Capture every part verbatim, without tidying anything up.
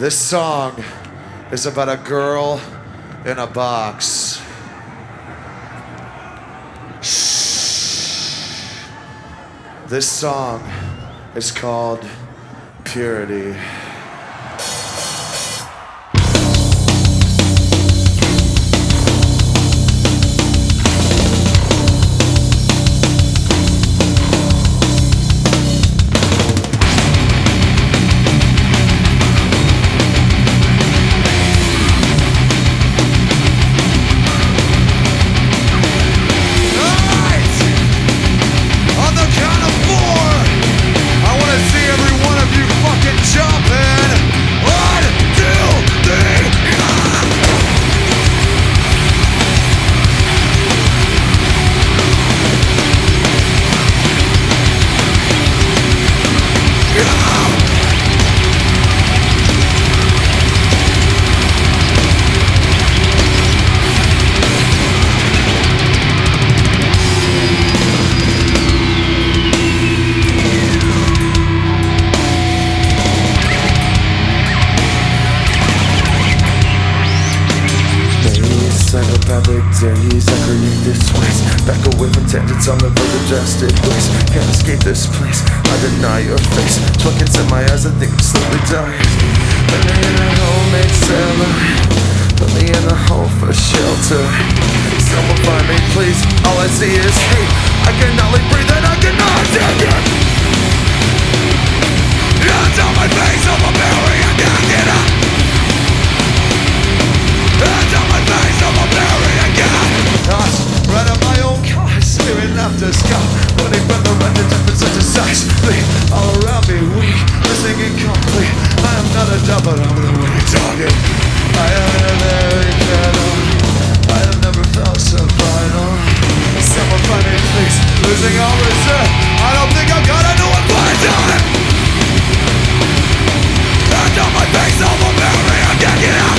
This song is about a girl in a box. Shh. This song is called Purity. Psychopathic days, I create this waste. Back away from tangents on the verge of drastic ways. Can't escape this place, I deny your face. Buckets in my eyes, I think I'm slowly dying. Put me in a homemade cellar, put me in a hole for shelter. Someone find me please, all I see is hate. I can only breathe and I cannot take it. Hands on my face, I'm a berry, I can't get up. Hands on my face, I'm a berry again. Us, right on my own car, staring after sky. Running from the run to different such a size. All around me weak, missing incomplete. I am not a dog, but I'm the way target. I am in a very kettle. I have never felt so vital. Someone find me please, losing all reserve. I don't think I'm gonna do it one time. Hands on my face, I'm a berry, I can't get out.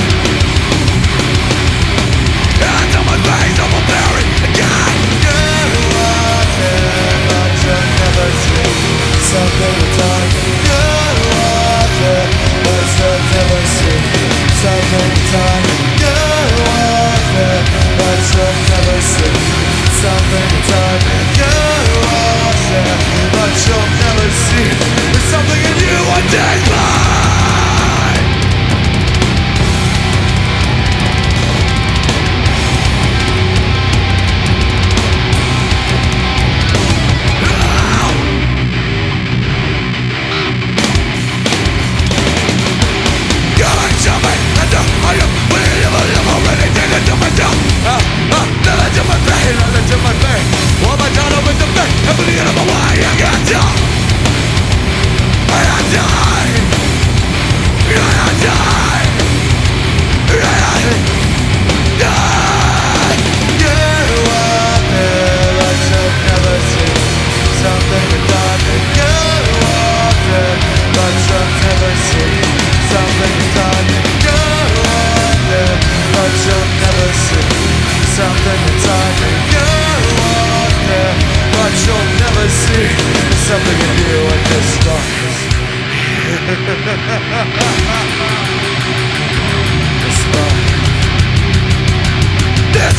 Hands on my face, I'm a berry again. You are there, but you'll never see something dark. You are there, but you'll never see something dark. You are there, but you'll never see something dark. You are there, but you'll never see. There's something in you I despise. Something inside me, you are there, but you'll never see something in you at this darkness. This spark, this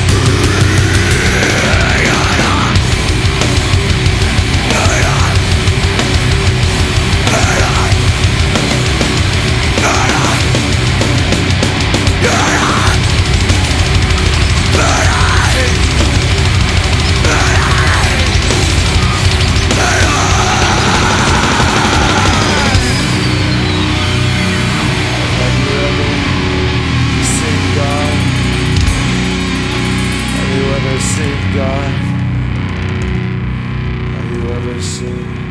God, have you ever seen?